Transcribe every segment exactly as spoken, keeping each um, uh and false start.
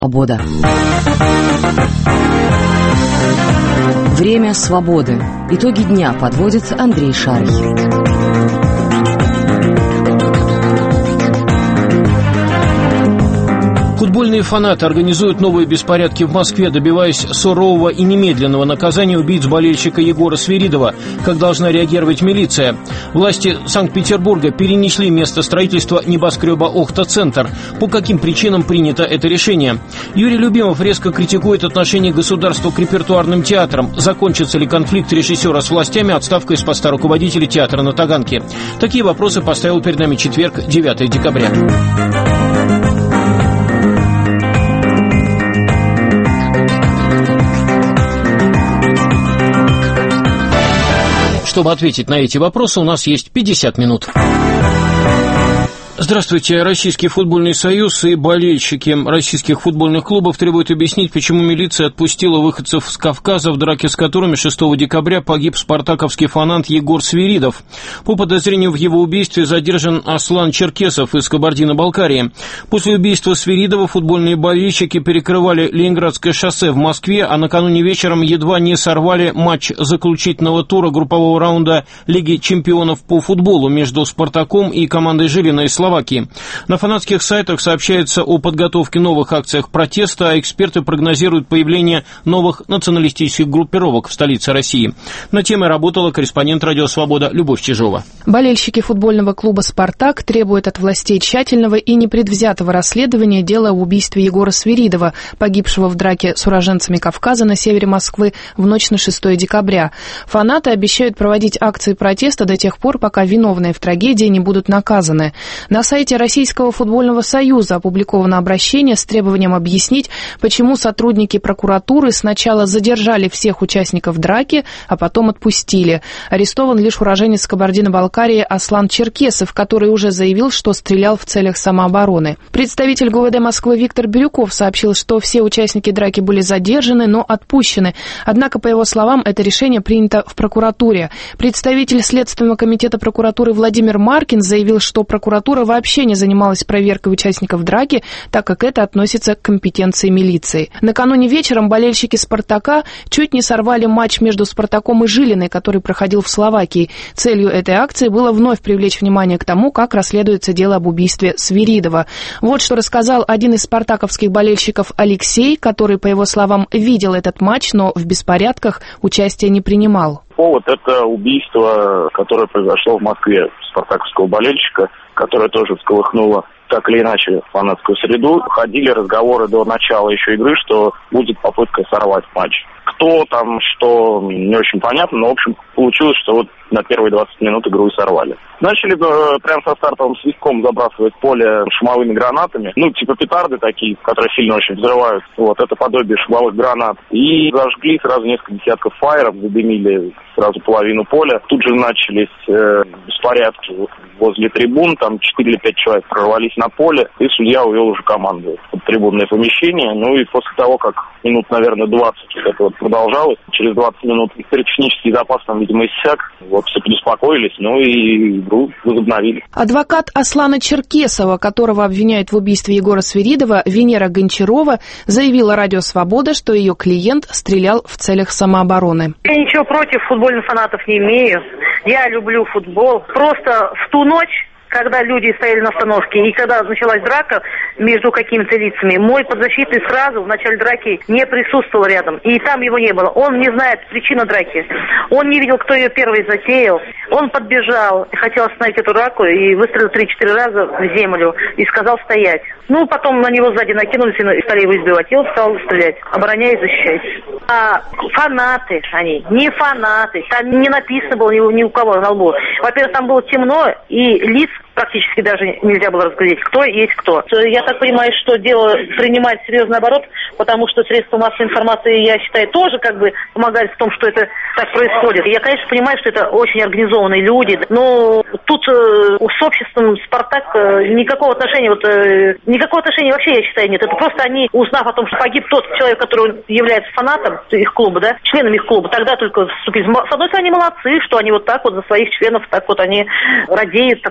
Свобода. Время свободы. Итоги дня подводит Андрей Шарий. Футбольные фанаты организуют новые беспорядки в Москве, добиваясь сурового и немедленного наказания убийц болельщика Егора Свиридова. Как должна реагировать милиция? Власти Санкт-Петербурга перенесли место строительства небоскреба «Охта-центр». По каким причинам принято это решение? Юрий Любимов резко критикует отношение государства к репертуарным театрам. Закончится ли конфликт режиссера с властями отставкой с поста руководителя театра на Таганке? Такие вопросы поставил перед нами четверг, девятого декабря. Чтобы ответить на эти вопросы, у нас есть пятьдесят минут. Здравствуйте. Российский футбольный союз и болельщики российских футбольных клубов требуют объяснить, почему милиция отпустила выходцев с Кавказа, в драке с которыми шестого декабря погиб спартаковский фанат Егор Свиридов. По подозрению в его убийстве задержан Аслан Черкесов из Кабардино-Балкарии. После убийства Свиридова футбольные болельщики перекрывали Ленинградское шоссе в Москве, а накануне вечером едва не сорвали матч заключительного тура группового раунда Лиги чемпионов по футболу между «Спартаком» и командой Жилина из Словакии. На фанатских сайтах сообщается о подготовке новых акциях протеста, а эксперты прогнозируют появление новых националистических группировок в столице России. На темой работала корреспондент «Радио Свобода» Любовь Чижова. Болельщики футбольного клуба «Спартак» требуют от властей тщательного и непредвзятого расследования дела об убийстве Егора Свиридова, погибшего в драке с уроженцами Кавказа на севере Москвы в ночь на шестого декабря. Фанаты обещают проводить акции протеста до тех пор, пока виновные в трагедии не будут наказаны. На сайте Российского футбольного союза опубликовано обращение с требованием объяснить, почему сотрудники прокуратуры сначала задержали всех участников драки, а потом отпустили. Арестован лишь уроженец Кабардино-Балкарии Аслан Черкесов, который уже заявил, что стрелял в целях самообороны. Представитель ГУВД Москвы Виктор Бирюков сообщил, что все участники драки были задержаны, но отпущены. Однако, по его словам, это решение принято в прокуратуре. Представитель Следственного комитета прокуратуры Владимир Маркин заявил, что прокуратура вообще не занималась проверкой участников драки, так как это относится к компетенции милиции. Накануне вечером болельщики «Спартака» чуть не сорвали матч между «Спартаком» и Жилиной, который проходил в Словакии. Целью этой акции было вновь привлечь внимание к тому, как расследуется дело об убийстве Свиридова. Вот что рассказал один из спартаковских болельщиков Алексей, который, по его словам, видел этот матч, но в беспорядках участия не принимал. Повод – это убийство, которое произошло в Москве спартаковского болельщика, которое тоже всколыхнуло так или иначе фанатскую среду. Ходили разговоры до начала еще игры, что будет попытка сорвать матч. Кто там, что, не очень понятно, но, в общем, получилось, что вот на первые двадцать минут игру и сорвали. Начали э, прямо со стартовым свистком забрасывать поле шумовыми гранатами, ну, типа петарды такие, которые сильно очень взрывают, вот, это подобие шумовых гранат. И зажгли сразу несколько десятков фаеров, задымили сразу половину поля. Тут же начались э, беспорядки возле трибун, там четыре или пять человек прорвались на поле, и судья увел уже команду в трибунное помещение. Ну и после того, как минут, наверное, двадцать это вот продолжалось, через двадцать минут пиротехнический запас там, видимо, иссяк, вот, все беспокоились, ну и игру возобновили. Адвокат Аслана Черкесова, которого обвиняют в убийстве Егора Свиридова, Венера Гончарова, заявила «Радио Свобода», что ее клиент стрелял в целях самообороны. Я ничего против футбольных фанатов не имею. Я люблю футбол. Просто в ту ночь, когда люди стояли на остановке и когда началась драка между какими-то лицами, мой подзащитный сразу в начале драки не присутствовал рядом. И там его не было. Он не знает причину драки. Он не видел, кто ее первый затеял. Он подбежал, хотел остановить эту драку и выстрелил три-четыре раза в землю и сказал стоять. Ну, потом на него сзади накинулись и стали его избивать. И он стал стрелять, обороняясь, защищаясь. А фанаты они, не фанаты. Там не написано было ни, ни у кого на лбу. Во-первых, там было темно, и лиц практически даже нельзя было разглядеть, кто есть кто. Я так понимаю, что дело принимает серьезный оборот, потому что средства массовой информации, я считаю, тоже как бы помогают в том, что это так происходит. Я, конечно, понимаю, что это очень организованные люди, но тут э, с обществом «Спартак» э, никакого отношения, вот, э, никакого отношения вообще, я считаю, нет. Это просто они, узнав о том, что погиб тот человек, который является фанатом их клуба, да, членом их клуба, тогда только вступили. С одной стороны, они молодцы, что они вот так вот за своих членов, так вот они радеют, так сказать.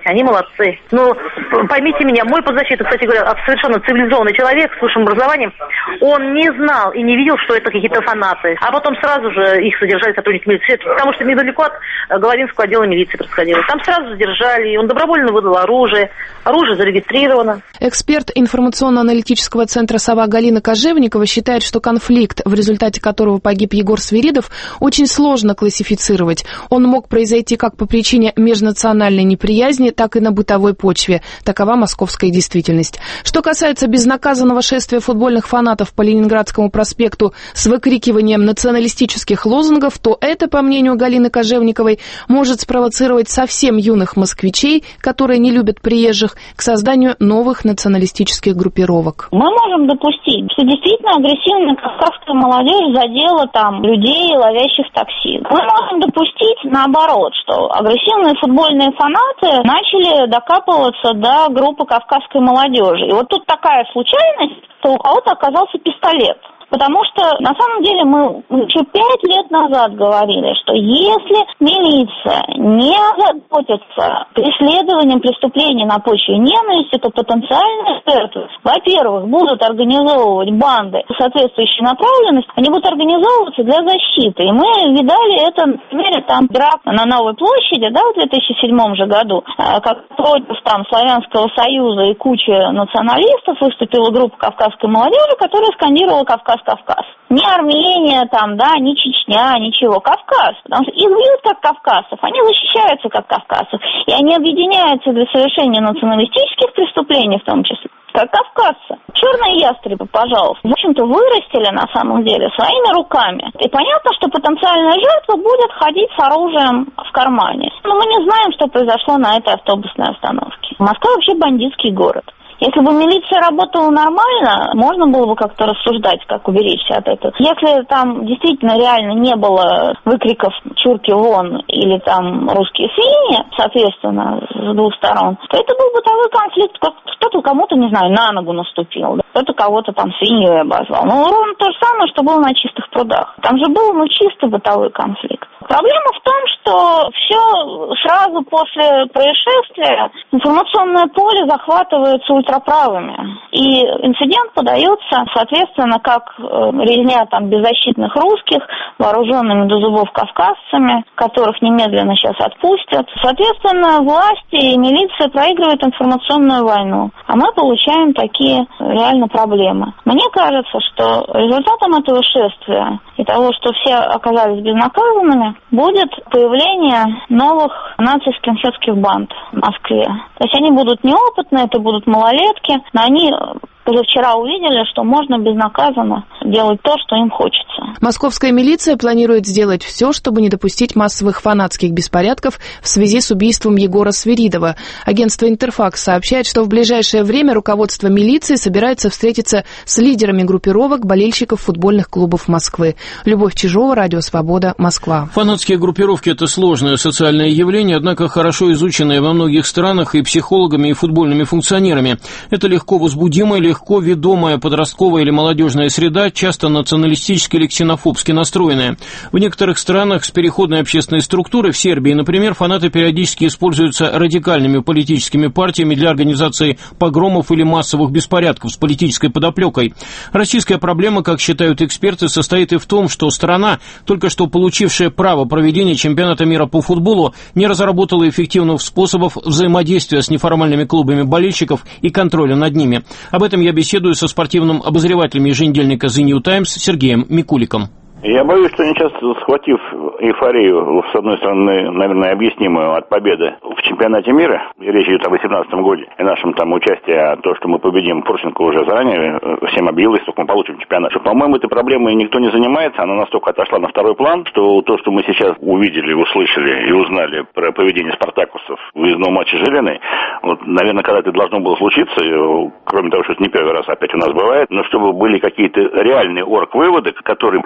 Они молодцы. Но поймите меня, мой подзащитный, кстати говоря, совершенно цивилизованный человек с высшим образованием, он не знал и не видел, что это какие-то фанаты. А потом сразу же их задержали сотрудники милиции, потому что недалеко от Головинского отдела милиции происходило. Там сразу задержали, и он добровольно выдал оружие. Оружие зарегистрировано. Эксперт информационно-аналитического центра «Сова» Галина Кожевникова считает, что конфликт, в результате которого погиб Егор Свиридов, очень сложно классифицировать. Он мог произойти как по причине межнациональной неприязни, так и на бытовой почве. Такова московская действительность. Что касается безнаказанного шествия футбольных фанатов по Ленинградскому проспекту с выкрикиванием националистических лозунгов, то это, по мнению Галины Кожевниковой, может спровоцировать совсем юных москвичей, которые не любят приезжих, к созданию новых националистических группировок. Мы можем допустить, что действительно агрессивная кавказская молодежь задела там людей, ловящих такси. Мы можем допустить наоборот, что агрессивные футбольные фанаты начали докапываться до группы кавказской молодежи. И вот тут такая случайность, что у кого-то оказался пистолет. Потому что, на самом деле, мы еще пять лет назад говорили, что если милиция не озаботится преследованием преступлений на почве ненависти, то потенциальные жертвы, во-первых, будут организовывать банды соответствующей направленности, они будут организовываться для защиты. И мы видали это, например, там драк на Новой площади, да, в две тысячи седьмом же году, как против там Славянского союза и кучи националистов выступила группа кавказской молодежи, которая скандировала «Кавказ, Кавказ». Не Армения там, да, не Чечня, ничего, Кавказ. Потому что их бьют как кавказцев, они защищаются как кавказцев. И они объединяются для совершения националистических преступлений в том числе, как кавказцы. Черные ястребы, пожалуйста, в общем-то, вырастили на самом деле своими руками. И понятно, что потенциальная жертва будет ходить с оружием в кармане. Но мы не знаем, что произошло на этой автобусной остановке. Москва вообще бандитский город. Если бы милиция работала нормально, можно было бы как-то рассуждать, как уберечься от этого. Если там действительно реально не было выкриков «чурки вон» или там «русские свиньи», соответственно, с двух сторон, то это был бытовой конфликт. Кто-то кому-то, не знаю, на ногу наступил, кто-то кого-то там свиньей обозвал. Ну, ровно то же самое, что было на Чистых прудах. Там же был, ну, чисто бытовой конфликт. Проблема в том, что все сразу после происшествия информационное поле захватывается ультраправыми. И инцидент подается, соответственно, как резня там беззащитных русских, вооруженными до зубов кавказцами, которых немедленно сейчас отпустят. Соответственно, власти и милиция проигрывают информационную войну. А мы получаем такие реально проблемы. Мне кажется, что результатом этого шествия и того, что все оказались безнаказанными, будет появление новых нацистско-хетских банд в Москве. То есть они будут неопытные, это будут малолетки, но они уже вчера увидели, что можно безнаказанно делать то, что им хочется. Московская милиция планирует сделать все, чтобы не допустить массовых фанатских беспорядков в связи с убийством Егора Свиридова. Агентство «Интерфакс» сообщает, что в ближайшее время руководство милиции собирается встретиться с лидерами группировок болельщиков футбольных клубов Москвы. Любовь Чижова, Радио Свобода, Москва. Фанатские группировки – это сложное социальное явление, однако хорошо изученное во многих странах и психологами, и футбольными функционерами. Это легко возбудимое, легко легко ведомая подростковая или молодежная среда, часто националистически или ксенофобски настроенная. В некоторых странах с переходной общественной структурой, в Сербии, например, фанаты периодически используются радикальными политическими партиями для организации погромов или массовых беспорядков с политической подоплекой. Российская проблема, как считают эксперты, состоит и в том, что страна, только что получившая право проведения чемпионата мира по футболу, не разработала эффективных способов взаимодействия с неформальными клубами болельщиков и контроля над ними. Об этом я беседую со спортивным обозревателем еженедельника The New Times Сергеем Микуликом. Я боюсь, что они сейчас, схватив эйфорию, с одной стороны, наверное, объяснимую от победы в чемпионате мира, речь идет о восемнадцатом году, и нашем там участии, а то, что мы победим, Порченко уже заранее всем объявил, что мы получим чемпионат. Что, по-моему, этой проблемой никто не занимается, она настолько отошла на второй план, что то, что мы сейчас увидели, услышали и узнали про поведение спартакусов в выездном матче Жилиной, вот, наверное, когда это должно было случиться, кроме того, что это не первый раз опять у нас бывает, но чтобы были какие-то реальные орг-выводы, которые повлекли за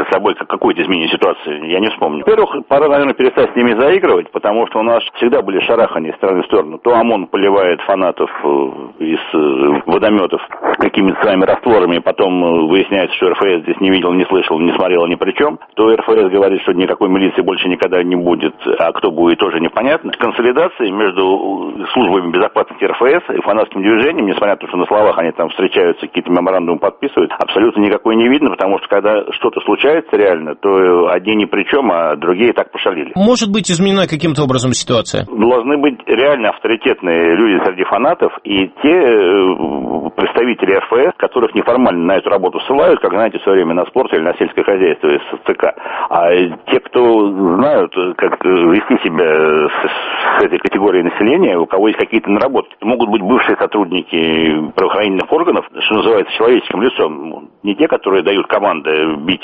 собой какое-то изменение ситуации, я не вспомню. Во-первых, пора, наверное, перестать с ними заигрывать, потому что у нас всегда были шарахания из стороны в сторону. То ОМОН поливает фанатов из водометов какими-то своими растворами, потом выясняется, что эр эф эс здесь не видел, не слышал, не смотрел ни при чем. То эр эф эс говорит, что никакой милиции больше никогда не будет, а кто будет, тоже непонятно. Консолидации между службами безопасности эр эф эс и фанатским движением, несмотря на то, что на словах они там встречаются, какие-то меморандумы подписывают, абсолютно никакой не видно, потому что когда что-то случается реально, то одни ни при чем, а другие так пошалили. Может быть изменена каким-то образом ситуация? Должны быть реально авторитетные люди среди фанатов и те представители эр эф эс, которых неформально на эту работу ссылают, как, знаете, в свое время на спорт или на сельское хозяйство из ЦК. А те, кто знают, как вести себя с, с этой категорией населения, у кого есть какие-то наработки, могут быть бывшие сотрудники правоохранительных органов, что называется, человеческим лицом. Не те, которые дают команды бить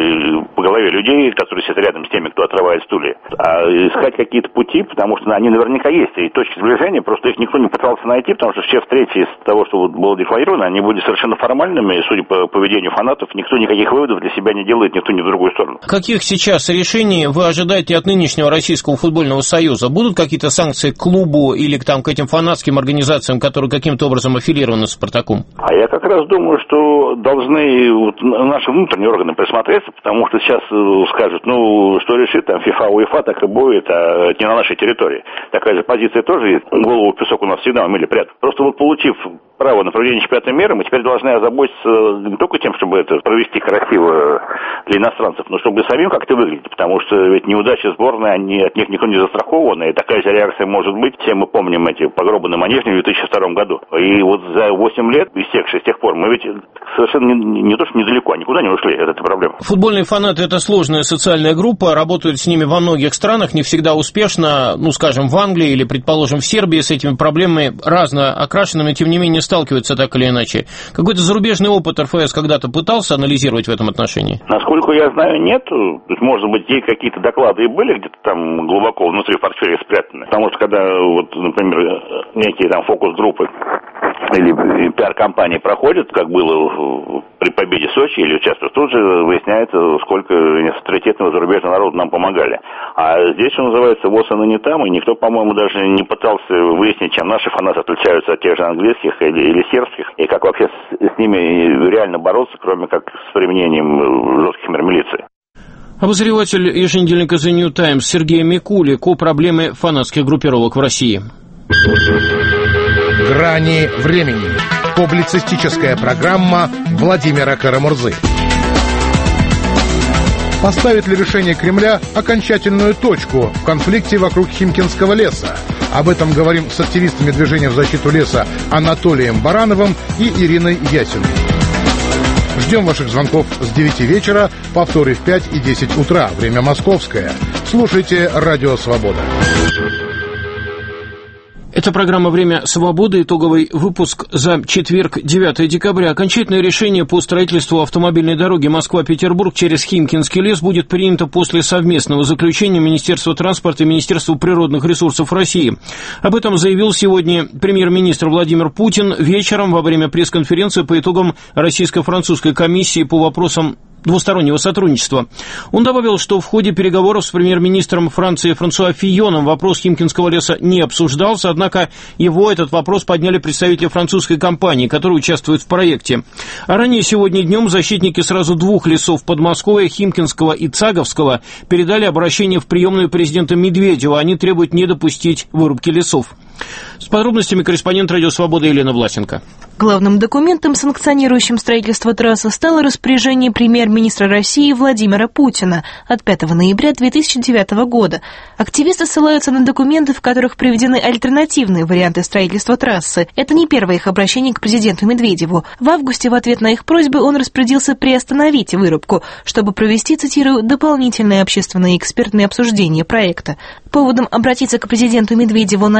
по голове людей, которые сидят рядом с теми, кто отрывает стулья, а искать какие-то пути, потому что они наверняка есть. И точки сближения, просто их никто не пытался найти, потому что все встречи из того, что было декларировано, они были совершенно формальными, и, судя по поведению фанатов, никто никаких выводов для себя не делает, никто ни в другую сторону. Каких сейчас решений вы ожидаете от нынешнего Российского футбольного союза? Будут какие-то санкции к клубу или там, к этим фанатским организациям, которые каким-то образом аффилированы с «Спартаком»? А я как раз думаю, что должны вот наши внутренние органы присмотреться, потому что сейчас скажут, ну, что решит там ФИФА, УЕФА, так и будет, а не на нашей территории. Такая же позиция тоже есть. Голову в песок у нас всегда умели прятать. Просто вот получив право на проведение чемпионата мира, мы теперь должны озаботиться не только тем, чтобы это провести красиво для иностранцев, но чтобы самим как-то выглядеть, потому что ведь неудачи сборной, они, от них никто не застрахован, и такая же реакция может быть. Все мы помним эти погробы на Манежном в две тысячи втором году. И вот за восемь лет, истекшие с тех пор, мы ведь совершенно не, не то что недалеко, а никуда не ушли от этой проблемы. Футбольные фанаты – это сложная социальная группа, работают с ними во многих странах, не всегда успешно, ну, скажем, в Англии или, предположим, в Сербии с этими проблемами разно окрашенными, тем не менее, сталкиваются так или иначе. Какой-то зарубежный опыт эр эф эс когда-то пытался анализировать в этом отношении? Насколько я знаю, нет. То есть, может быть, есть какие-то доклады и были где-то там глубоко внутри портфеля спрятаны. Потому что, когда, вот, например, некие там фокус-группы или пиар-компании проходят, как было при победе в Сочи или участвуют, тут же выясняется, сколько авторитетного зарубежного народа нам помогали. А здесь, что называется, вот оно не там, и никто, по-моему, даже не пытался выяснить, чем наши фанаты отличаются от тех же английских или, или сербских, и как вообще с, с ними реально бороться, кроме как с применением жестких мер милиции. Обозреватель еженедельника The New Times Сергей Микулик о проблеме фанатских группировок в России. «Грани времени». Публицистическая программа Владимира Карамурзы. Поставит ли решение Кремля окончательную точку в конфликте вокруг Химкинского леса? Об этом говорим с активистами движения в защиту леса Анатолием Барановым и Ириной Ясиной. Ждем ваших звонков с девяти вечера, повторы в пять и десять утра, время московское. Слушайте «Радио Свобода». Это программа «Время свободы», итоговый выпуск за четверг, девятое декабря. Окончательное решение по строительству автомобильной дороги Москва-Петербург через Химкинский лес будет принято после совместного заключения Министерства транспорта и Министерства природных ресурсов России. Об этом заявил сегодня премьер-министр Владимир Путин вечером во время пресс-конференции по итогам российско-французской комиссии по вопросам двустороннего сотрудничества. Он добавил, что в ходе переговоров с премьер-министром Франции Франсуа Фийоном вопрос Химкинского леса не обсуждался, однако его этот вопрос подняли представители французской компании, которые участвуют в проекте. А ранее сегодня днем защитники сразу двух лесов Подмосковья, Химкинского и Цаговского, передали обращение в приемную президента Медведева. Они требуют не допустить вырубки лесов. С подробностями корреспондент «Радио Свобода» Елена Власенко. Главным документом, санкционирующим строительство трассы, стало распоряжение премьер-министра России Владимира Путина от пятого ноября две тысячи девятого года. Активисты ссылаются на документы, в которых приведены альтернативные варианты строительства трассы. Это не первое их обращение к президенту Медведеву. В августе в ответ на их просьбы он распорядился приостановить вырубку, чтобы провести, цитирую, дополнительное общественное и экспертное обсуждение проекта. Поводом обратиться к президенту Медведеву на этот раз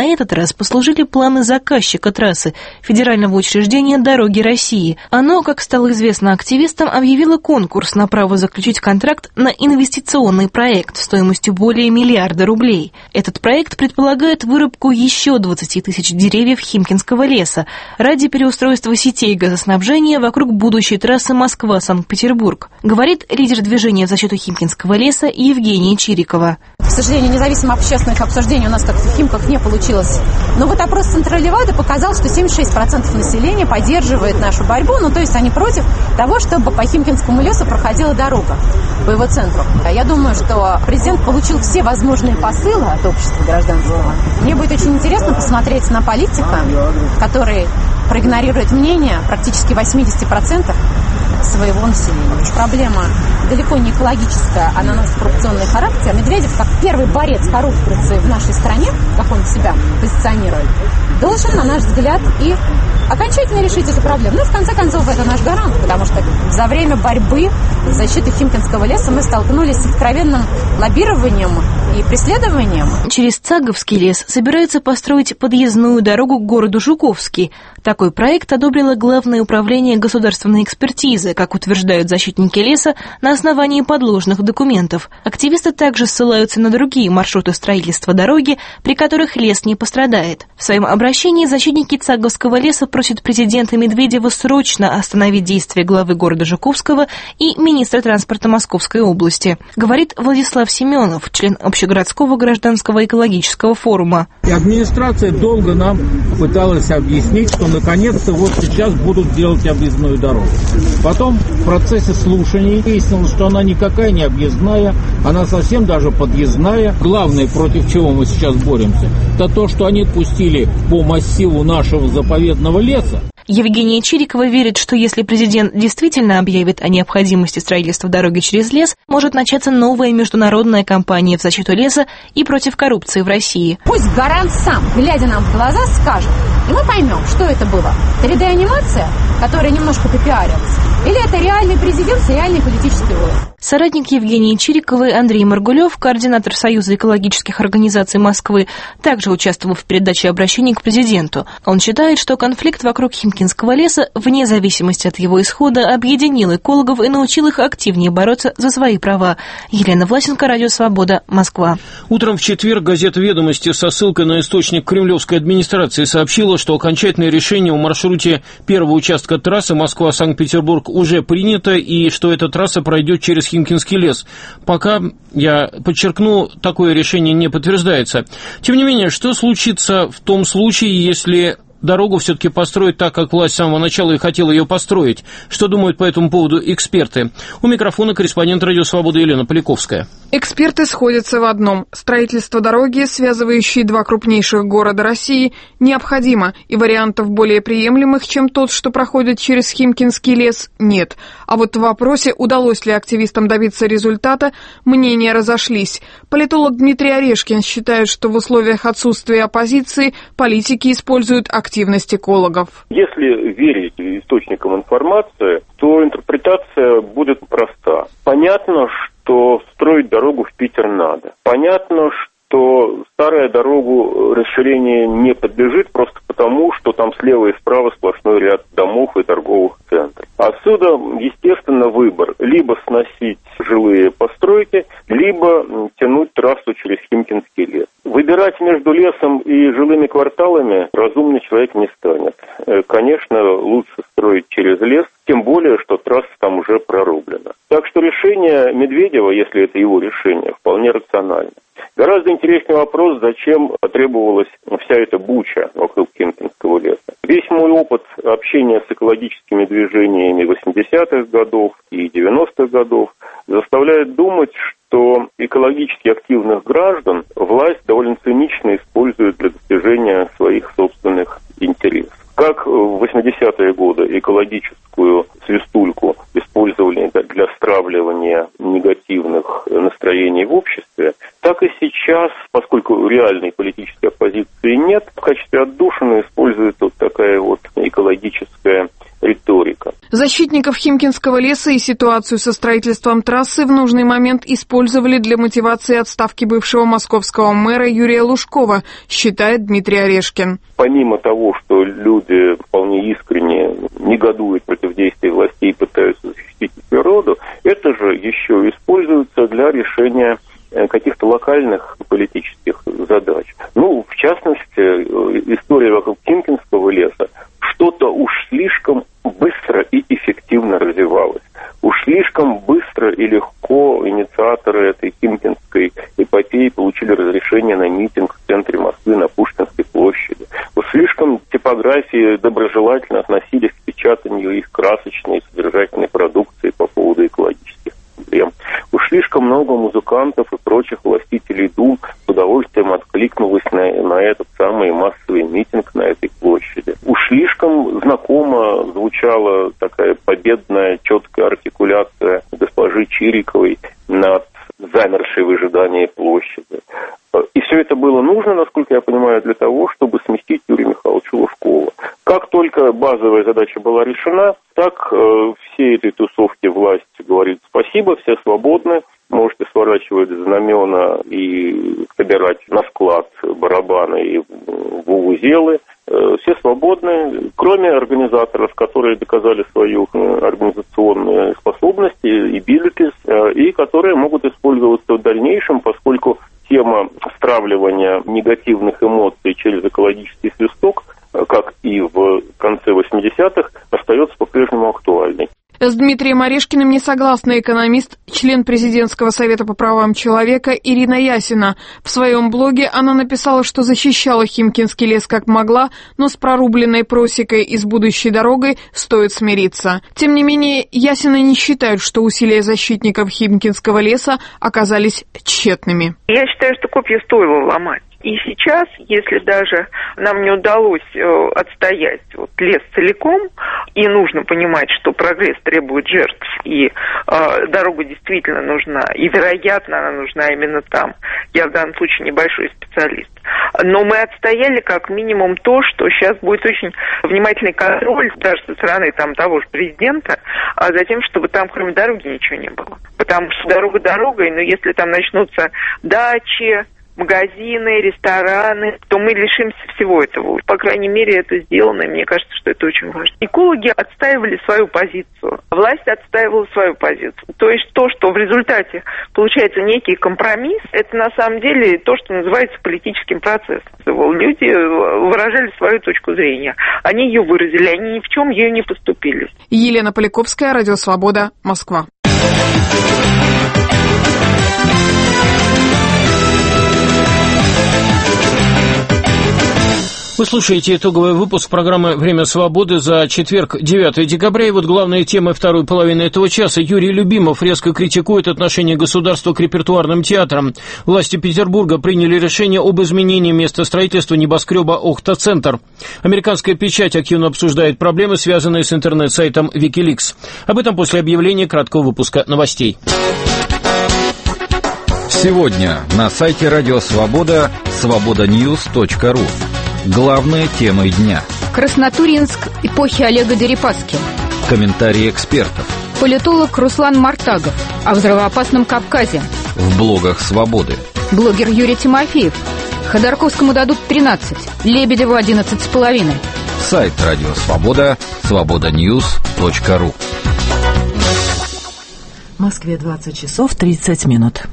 трасс послужили планы заказчика трассы – Федерального учреждения «Дороги России». Оно, как стало известно активистам, объявило конкурс на право заключить контракт на инвестиционный проект стоимостью более миллиарда рублей. Этот проект предполагает вырубку еще двадцати тысяч деревьев Химкинского леса ради переустройства сетей газоснабжения вокруг будущей трассы Москва-Санкт-Петербург, говорит лидер движения в защиту Химкинского леса Евгения Чирикова. К сожалению, независимо от общественных обсуждений у нас как-то в Химках не получилось. Но вот опрос Централевада показал, что семьдесят шесть процентов населения поддерживает нашу борьбу, ну то есть они против того, чтобы по Химкинскому лесу проходила дорога по его центру. А я думаю, что президент получил все возможные посылы от общества гражданского. Мне будет очень интересно посмотреть на политика, который проигнорирует мнение практически восемьдесят процентов своего населения. Проблема далеко не экологическая, она носит коррупционный характер. Медведев, как первый борец с коррупцией в нашей стране, как он себя позиционирует, должен, на наш взгляд, и окончательно решить эту проблему. Ну и в конце концов, это наш гарант, потому что за время борьбы за защиту Химкинского леса мы столкнулись с откровенным лоббированием и преследованием. Через Цаговский лес собираются построить подъездную дорогу к городу Жуковский. Такой проект одобрило Главное управление государственной экспертизы, как утверждают защитники леса, на основании подложных документов. Активисты также ссылаются на другие маршруты строительства дороги, при которых лес не пострадает. В своем обращении защитники Цаговского леса просят президента Медведева срочно остановить действия главы города Жуковского и министра транспорта Московской области, говорит Владислав Семенов, член Общегородского гражданского экологического форума. И администрация долго нам пыталась объяснить, что наконец-то вот сейчас будут делать объездную дорогу. Потом в процессе слушаний выяснилось, что она никакая не объездная, она совсем даже подъездная. Главное, против чего мы сейчас боремся, это то, что они пустили по массиву нашего заповедного леса. Евгения Чирикова верит, что если президент действительно объявит о необходимости строительства дороги через лес, может начаться новая международная кампания в защиту леса и против коррупции в России. Пусть гарант сам, глядя нам в глаза, скажет, и мы поймем, что это было. три дэ-анимация, которая немножко попиарилась, или это реальный президент с реальной политической властью. Соратник Евгении Чириковой Андрей Маргулев, координатор Союза экологических организаций Москвы, также участвовал в передаче обращений к президенту. Он считает, что конфликт вокруг Химкинского леса, вне зависимости от его исхода, объединил экологов и научил их активнее бороться за свои права. Елена Власенко, Радио Свобода, Москва. Утром в четверг газета «Ведомости» со ссылкой на источник кремлевской администрации сообщила, что окончательное решение о маршруте первого участка трассы Москва-Санкт-Петербург уже принято и что эта трасса пройдет через Химкинский лес. Пока, я подчеркну, такое решение не подтверждается. Тем не менее, что случится в том случае, если дорогу все-таки построить так, как власть с самого начала и хотела ее построить? Что думают по этому поводу эксперты? У микрофона корреспондент «Радио Свобода» Елена Поляковская. Эксперты сходятся в одном. Строительство дороги, связывающей два крупнейших города России, необходимо, и вариантов более приемлемых, чем тот, что проходит через Химкинский лес, нет. А вот в вопросе, удалось ли активистам добиться результата, мнения разошлись. Политолог Дмитрий Орешкин считает, что в условиях отсутствия оппозиции политики используют активность экологов. Если верить источникам информации, то интерпретация будет проста. Понятно, что строить дорогу в Питер надо. Понятно, что старая дорогу расширение не подлежит просто потому, что там слева и справа сплошной ряд домов и торговых центров. Отсюда, естественно, выбор: либо сносить жилые постройки, либо тянуть трассу через Химкинский лес. Выбирать между лесом и жилыми кварталами разумный человек не станет. Конечно, лучше строить через лес, тем более, что трасса там уже прорублена. Так что решение Медведева, если это его решение, вполне рационально. Гораздо интереснее вопрос, зачем потребовалась вся эта буча вокруг Химкинского леса. Весь мой опыт общения с экологическими движениями восьмидесятых годов и девяностых годов заставляет думать, что экологически активных граждан власть довольно цинично использует для достижения своих собственных интересов. Как в восьмидесятые годы экологическую свистульку использовали для стравливания негативных настроений в обществе, так и сейчас, поскольку реальной политической оппозиции нет, в качестве отдушины используется вот такая вот экологическая риторика. Защитников Химкинского леса и ситуацию со строительством трассы в нужный момент использовали для мотивации отставки бывшего московского мэра Юрия Лужкова, считает Дмитрий Орешкин. Помимо того, что люди вполне искренне негодуют против действий властей и пытаются защитить природу, это же еще используется для решения каких-то локальных политических задач. Ну, в частности, история вокруг Химкинского леса что-то уж слишком быстро и эффективно развивалось. Уж слишком быстро и легко инициаторы этой химкинской эпопеи получили разрешение на митинг в центре Москвы на Пушкинской площади. Уж слишком типографии доброжелательно относились к печатанию их красочной и содержательной продукции по поводу экологических проблем. Уж слишком много музыкантов и прочих властителей дум с удовольствием откликнулось на, на этот самый массовый митинг на этой площади. Уж слишком знакомо звучала такая победная, четкая артикуляция госпожи Чириковой над замершей в ожидании площади. И все это было нужно, насколько я понимаю, для того, чтобы сместить Юрия Михайловича Лужкова. Как только базовая задача была решена, так э, всей этой тусовке власть говорит спасибо, все свободны, можете сворачивать знамена и собирать на склад барабаны и вувузелы. Э, все свободны, кроме организаторов, которые доказали свою организационную способность и билетис, э, и которые могут использоваться в дальнейшем, поскольку тема стравливания негативных эмоций через экологический свисток, как и в конце восьмидесятых, остается по-прежнему актуальной. С Дмитрием Орешкиным не согласна экономист, член Президентского совета по правам человека Ирина Ясина. В своем блоге она написала, что защищала Химкинский лес как могла, но с прорубленной просекой и с будущей дорогой стоит смириться. Тем не менее, Ясина не считает, что усилия защитников Химкинского леса оказались тщетными. Я считаю, что копья стоило ломать. И сейчас, если даже нам не удалось э, отстоять вот, лес целиком, и нужно понимать, что прогресс требует жертв, и э, дорога действительно нужна, и, вероятно, она нужна именно там. Я в данном случае небольшой специалист. Но мы отстояли как минимум то, что сейчас будет очень внимательный контроль, даже со стороны там, того же президента, а за тем, чтобы там кроме дороги ничего не было. Потому что дорога дорогой, но если там начнутся дачи, магазины, рестораны, то мы лишимся всего этого. По крайней мере, это сделано, и мне кажется, что это очень важно. Экологи отстаивали свою позицию, власть отстаивала свою позицию. То есть то, что в результате получается некий компромисс, это на самом деле то, что называется политическим процессом. Люди выражали свою точку зрения. Они ее выразили, они ни в чем ею не поступили. Елена Поляковская, Радио Свобода, Москва. Вы слушаете итоговый выпуск программы «Время свободы» за четверг, девятое декабря. И вот главные темы второй половины этого часа. Юрий Любимов резко критикует отношение государства к репертуарным театрам. Власти Петербурга приняли решение об изменении места строительства небоскреба «Охта-центр». Американская печать активно обсуждает проблемы, связанные с интернет-сайтом Wikileaks. Об этом после объявления краткого выпуска новостей. Сегодня на сайте Радио Свобода свобода ньюс точка ру. Главные темы дня. Краснотурьинск эпохи Олега Дерипаски. Комментарии экспертов. Политолог Руслан Мартагов о взрывоопасном Кавказе. В блогах «Свободы». Блогер Юрий Тимофеев. Ходорковскому дадут тринадцать, Лебедеву одиннадцать с половиной. Сайт Радио Свобода свобода ньюс точка ру. В Москве двадцать часов тридцать минут.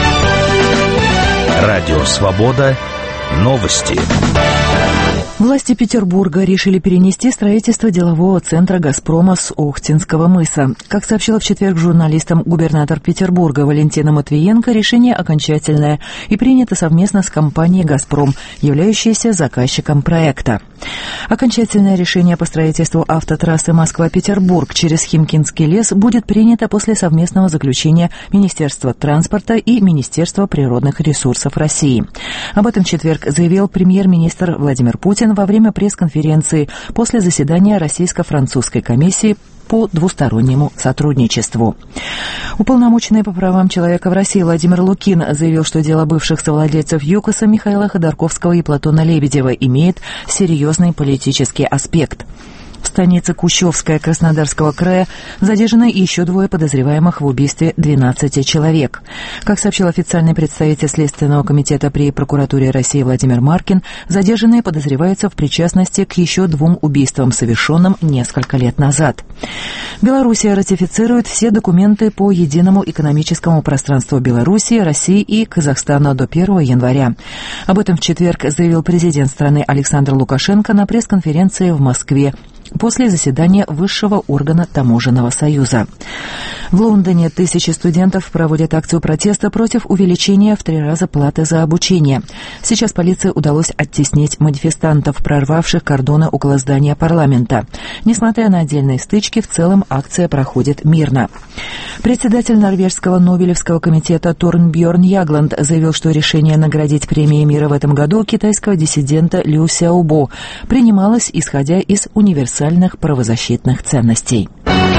Радио Свобода. Новости. Власти Петербурга решили перенести строительство делового центра «Газпрома» с Охтинского мыса. Как сообщила в четверг журналистам губернатор Петербурга Валентина Матвиенко, решение окончательное и принято совместно с компанией «Газпром», являющейся заказчиком проекта. Окончательное решение по строительству автотрассы Москва-Петербург через Химкинский лес будет принято после совместного заключения Министерства транспорта и Министерства природных ресурсов России. Об этом в четверг заявил премьер-министр Владимир Путин во время пресс-конференции после заседания Российско-французской комиссии по двустороннему сотрудничеству. Уполномоченный по правам человека в России Владимир Лукин заявил, что дело бывших совладельцев ЮКОСа Михаила Ходорковского и Платона Лебедева имеет серьезный политический аспект. В В станице Кущевская Краснодарского края задержаны еще двое подозреваемых в убийстве двенадцати человек. Как сообщил официальный представитель Следственного комитета при прокуратуре России Владимир Маркин, задержанные подозреваются в причастности к еще двум убийствам, совершенным несколько лет назад. Белоруссия ратифицирует все документы по единому экономическому пространству Белоруссии, России и Казахстана до первого января. Об этом в четверг заявил президент страны Александр Лукашенко на пресс-конференции в Москве после заседания высшего органа Таможенного союза. В Лондоне тысячи студентов проводят акцию протеста против увеличения в три раза платы за обучение. Сейчас полиции удалось оттеснить манифестантов, прорвавших кордоны около здания парламента. Несмотря на отдельные стычки, в целом акция проходит мирно. Председатель норвежского Нобелевского комитета Торнбьорн Ягланд заявил, что решение наградить премией мира в этом году китайского диссидента Лю Сяобо принималось исходя из универсальных правозащитных ценностей.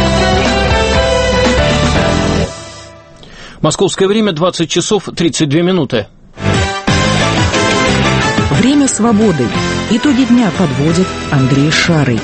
Московское время двадцать часов тридцать две минуты. Время свободы. Итоги дня подводит Андрей Шарый.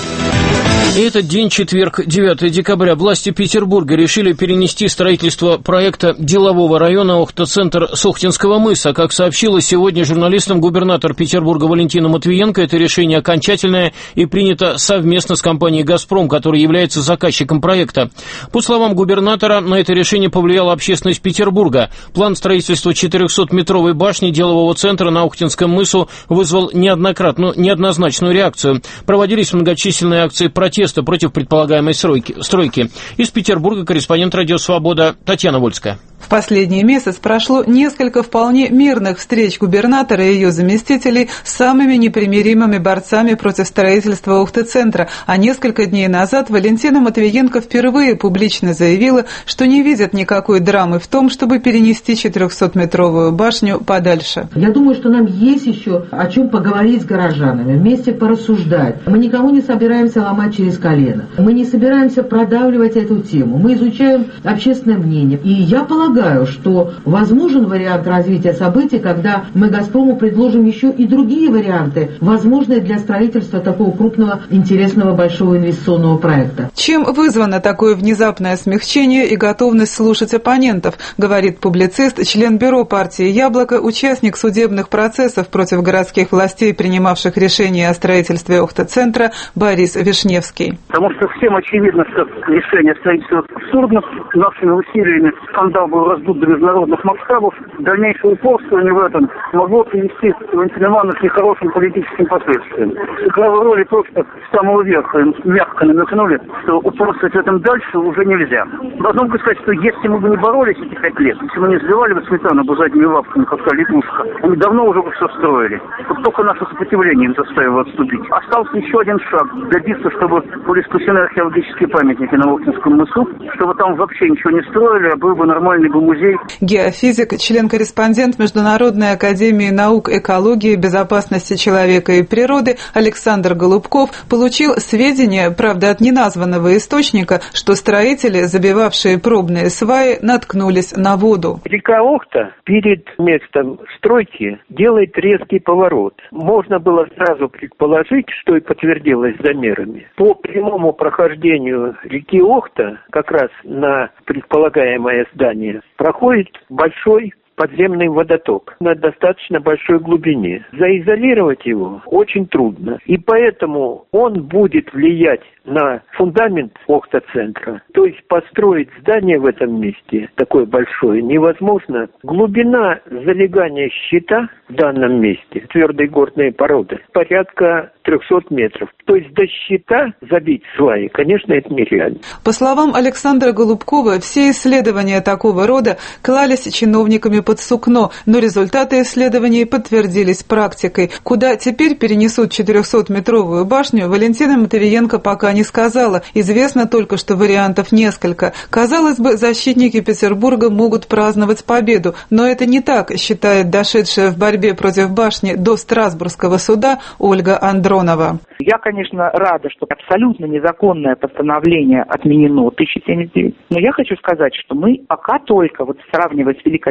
И этот день, четверг, девятого декабря, власти Петербурга решили перенести строительство проекта делового района Охта-центр с Охтинского мыса. Как сообщила сегодня журналистам губернатор Петербурга Валентина Матвиенко, это решение окончательное и принято совместно с компанией «Газпром», которая является заказчиком проекта. По словам губернатора, на это решение повлияла общественность Петербурга. План строительства четырехсотметровой башни делового центра на Охтинском мысу вызвал неоднократную, неоднозначную реакцию. Проводились многочисленные акции протеста против предполагаемой стройки. стройки. Из Петербурга корреспондент «Радио Свобода» Татьяна Вольская. В последний месяц прошло несколько вполне мирных встреч губернатора и ее заместителей с самыми непримиримыми борцами против строительства Охты-центра, а несколько дней назад Валентина Матвиенко впервые публично заявила, что не видит никакой драмы в том, чтобы перенести четырехсотметровую башню подальше. Я думаю, что нам есть еще о чем поговорить с горожанами, вместе порассуждать. Мы никому не собираемся ломать через колено. Мы не собираемся продавливать эту тему. Мы изучаем общественное мнение. И я полагаю, что возможен вариант развития событий, когда мы «Газпрому» предложим еще и другие варианты, возможные для строительства такого крупного, интересного, большого инвестиционного проекта. Чем вызвано такое внезапное смягчение и готовность слушать оппонентов, говорит публицист, член бюро партии «Яблоко», участник судебных процессов против городских властей, принимавших решение о строительстве Охта-центра, Борис Вишневский. Потому что всем очевидно, что решение строительства абсурдно. Нашими усилиями скандал был раздут до международных масштабов. Дальнейшее упорствование в этом могло привести Валентина Ивановна к нехорошим политическим последствиям. Сыграла роли просто с самого верха, мягко намекнули, что упорствовать в этом дальше уже нельзя. Должно быть сказать, что если мы бы не боролись эти пять лет, если мы не сливали бы сметану бы задними лапками, как та лягушка, они давно уже бы все строили. Вот только наше сопротивление им заставило отступить. Остался еще один шаг. Добиться, чтобы были спасены археологические памятники на Охтинском мысу, чтобы там вообще ничего не строили, а был бы нормальный бы музей. Геофизик, член-корреспондент Международной академии наук экологии, безопасности человека и природы Александр Голубков получил сведения, правда, от неназванного источника, что строители, забивавшие пробные сваи, наткнулись на воду. Река Охта перед местом стройки делает резкий поворот. Можно было сразу предположить, что и подтвердилось замерами. По прямому прохождению реки Охта, как раз на предполагаемое здание, проходит большой подземный водоток на достаточно большой глубине. Заизолировать его очень трудно. И поэтому он будет влиять на фундамент Охта-центра. То есть построить здание в этом месте такое большое невозможно. Глубина залегания щита в данном месте, твердой горной породы, порядка трехсот метров. То есть до щита забить сваи, конечно, это нереально. По словам Александра Голубкова, все исследования такого рода клались чиновниками под сукно, но результаты исследований подтвердились практикой. Куда теперь перенесут четырехсотметровую башню, Валентина Матвиенко пока не сказала. Известно только, что вариантов несколько. Казалось бы, защитники Петербурга могут праздновать победу, но это не так, считает дошедшая в борьбе против башни до Страсбургского суда Ольга Андронова. Я, конечно, рада, что абсолютно незаконное постановление отменено тысяча семьдесят девять. Но я хочу сказать, что мы пока только, вот сравнивая с Великой Отечественной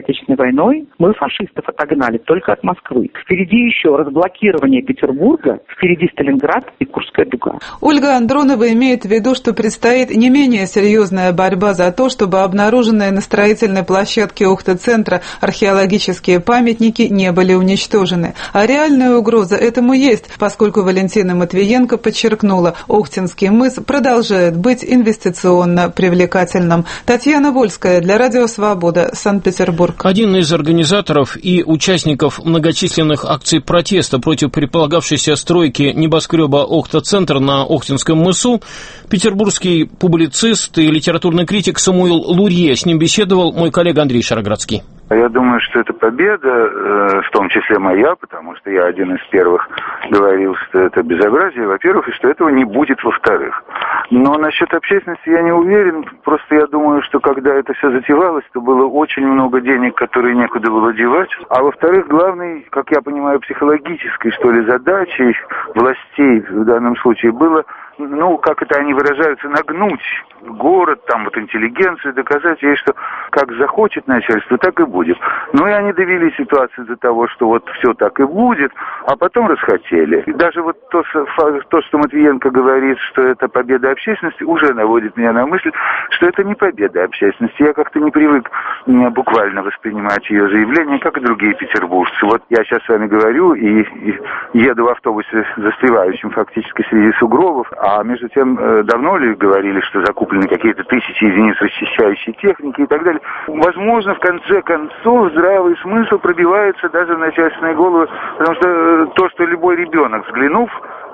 войной мы фашистов отогнали только от Москвы. Впереди еще разблокирование Петербурга, впереди Сталинград и Курская дуга. Ольга Андронова имеет в виду, что предстоит не менее серьезная борьба за то, чтобы обнаруженные на строительной площадке Охта-центра археологические памятники не были уничтожены. А реальная угроза этому есть, поскольку Валентина Матвиенко подчеркнула, Охтинский мыс продолжает быть инвестиционно привлекательным. Татьяна Вольская для Радио Свобода, Санкт-Петербург. Один из организаторов и участников многочисленных акций протеста против предполагавшейся стройки небоскреба Охта-центр на Охтинском мысу, петербургский публицист и литературный критик Самуил Лурье. С ним беседовал мой коллега Андрей Шароградский. Я думаю, что это победа, в том числе моя, потому что я один из первых говорил, что это безобразие, во-первых, и что этого не будет, во-вторых. Но насчет общественности я не уверен, просто я думаю, что когда это все затевалось, то было очень много денег, которые некуда было девать. А во-вторых, главной, как я понимаю, психологической, что ли, задачей властей в данном случае было, ну, как это они выражаются, нагнуть город, там вот интеллигенцию, доказать ей, что как захочет начальство, так и будет. Ну и они довели ситуацию до того, что вот все так и будет, а потом расхотели. И даже вот то, то, что Матвиенко говорит, что это победа общественности, уже наводит меня на мысль, что это не победа общественности. Я как-то не привык буквально воспринимать ее заявление, как и другие петербуржцы. Вот я сейчас с вами говорю и, и еду в автобусе, застревающем фактически среди сугробов, а между тем давно ли говорили, что закуплены какие-то тысячи единиц расчищающей техники и так далее. Возможно, в конце концов, здравый смысл пробивается даже в начальственные головы, потому что то, что любой ребенок, взглянув,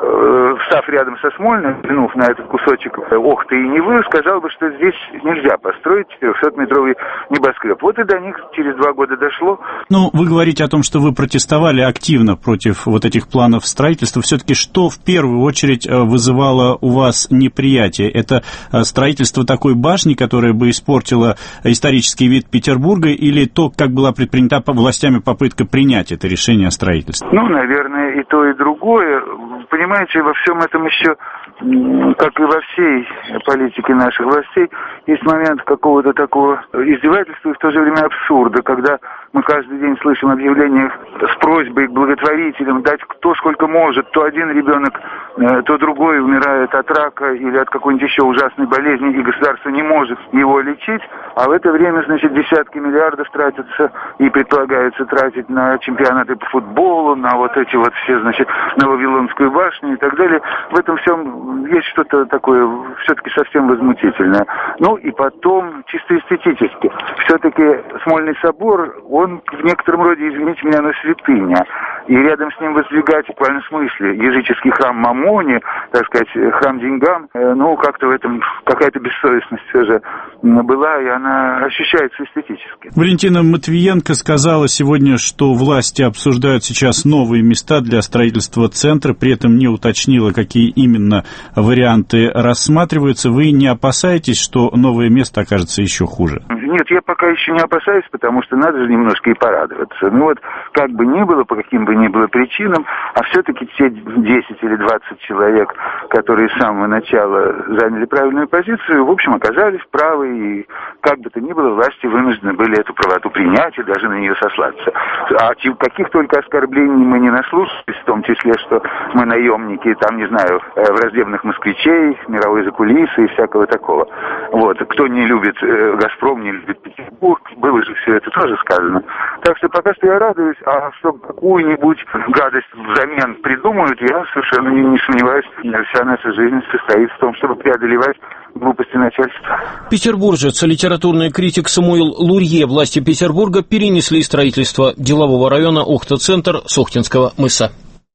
встав рядом со Смольным, взглянув на этот кусочек Охты и Невы, сказал бы, что здесь нельзя построить четырехсотметровый небоскреб. Вот и до них через два года дошло. Ну, вы говорите о том, что вы протестовали активно против вот этих планов строительства. Все-таки что в первую очередь вызывало у вас неприятие? Это строительство такой башни, которая бы испортила исторический вид Петербурга, или то, как была предпринята властями попытка принять это решение о строительстве? Ну, наверное, и то, и другое. Понимаете, во всем этом еще, как и во всей политике наших властей, есть момент какого-то такого издевательства и в то же время абсурда, когда мы каждый день слышим объявления с просьбой к благотворителям дать кто сколько может. То один ребенок, то другой умирает от рака или от какой-нибудь еще ужасной болезни, и государство не может его лечить, а в это время, значит, десятки миллиардов тратятся и предполагается тратить на чемпионаты по футболу, на вот эти вот все, значит, на Вавилонскую башню и так далее. В этом всем есть что-то такое все-таки совсем возмутительное. Ну и потом, чисто эстетически, все-таки Смольный собор, он в некотором роде, извините меня, но святыня. И рядом с ним воздвигать, в буквальном смысле, языческий храм Мамоне, так сказать, храм деньгам, ну, как-то в этом какая-то бессовестность все же была, и она ощущается эстетически. Валентина Матвиенко сказала сегодня, что власти обсуждают сейчас новые места для строительства центра, при этом не уточнила, какие именно варианты рассматриваются. Вы не опасаетесь, что новое место окажется еще хуже? Нет, я пока еще не опасаюсь, потому что надо же немножко и порадоваться. Ну вот, как бы ни было, по каким бы ни было причинам, а все-таки те десять или двадцать человек, которые с самого начала заняли правильную позицию, в общем, оказались правы, и как бы то ни было, власти вынуждены были эту правоту принять и даже на нее сослаться. А каких только оскорблений мы не наслушались, в том числе, что мы наемники, там, не знаю, враждебных москвичей, мировой закулисы и всякого такого. Вот, кто не любит э, «Газпром», не любит Петербург, было же все это тоже сказано. Так что пока что я радуюсь, а что какую-нибудь гадость взамен придумают, я совершенно не, не сомневаюсь. Вся наша жизнь состоит в том, чтобы преодолевать глупости начальства. Петербуржец, литературный критик Самуил Лурье. Власти Петербурга перенесли строительство делового района Охта-центр с Охтинского мыса.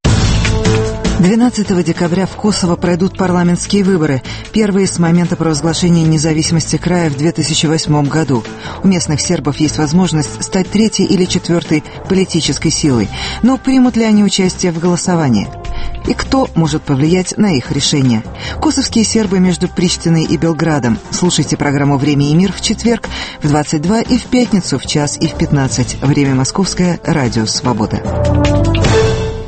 двенадцатого декабря в Косово пройдут парламентские выборы, первые с момента провозглашения независимости края в две тысячи восьмом году. У местных сербов есть возможность стать третьей или четвертой политической силой, но примут ли они участие в голосовании? И кто может повлиять на их решение? Косовские сербы между Приштиной и Белградом. Слушайте программу «Время и мир» в четверг в двадцать два и в пятницу в час и в пятнадцать. Время московское. Радио «Свобода».